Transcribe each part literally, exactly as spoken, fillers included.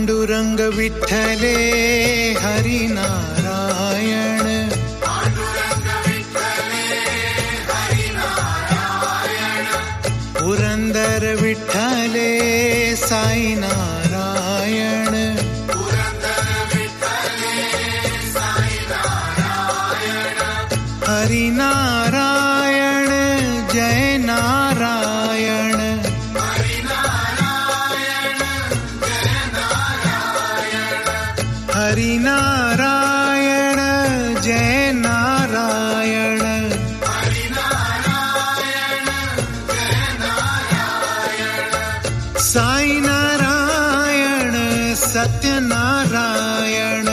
पांडुरंग विठ्ठले हरी नारायण, पुरंदर विठ्ठले साई नारायण, हरि नारायण जय नारायण, हरि नारायण जय नारायण, साई नारायण सत्य नारायण,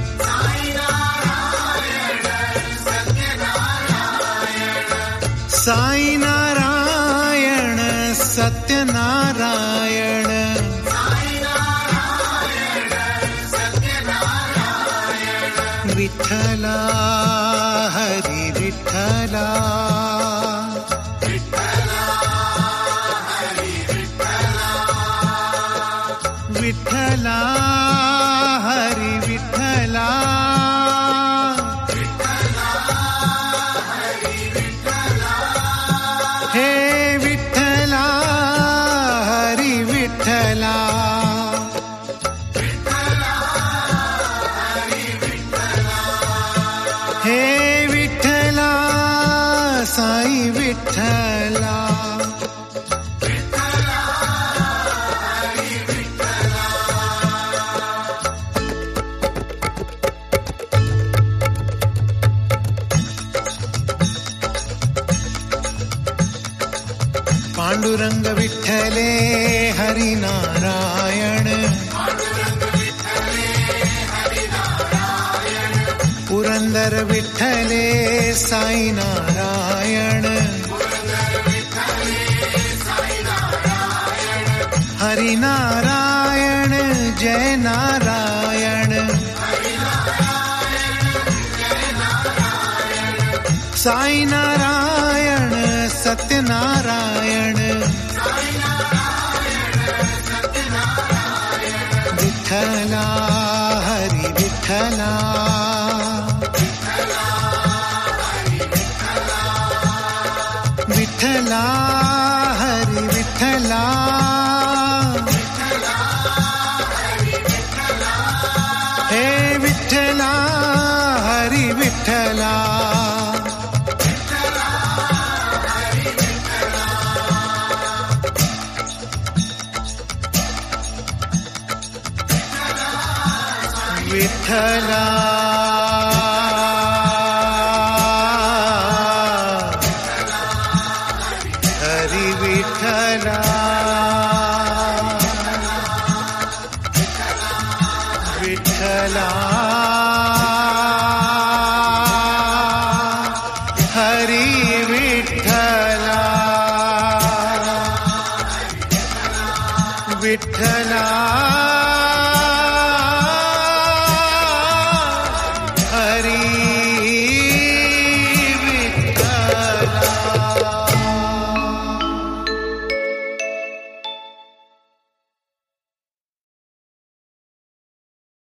साई नारायण सत्य नारायण, विठ्ठला हरि विठ्ठला, विठ्ठला हरि विठ्ठला, हे विठ्ठला हरि विठ्ठला, हे विठ्ठला साई विठ्ठला, पांडुरंग विठ्ठले हरि नारायण, पुरंदर विठ्ठले साई नारायण, हरि नारायण जय नारायण, साई नारायण सत्य नारायण, विठ्ठला हरि विठ्ठला, विठ्ठला हरि विठ्ठला, हे विठ्ठला हरि विठ्ठला, विठ्ठला हरि विठ्ठला, विठ्ठला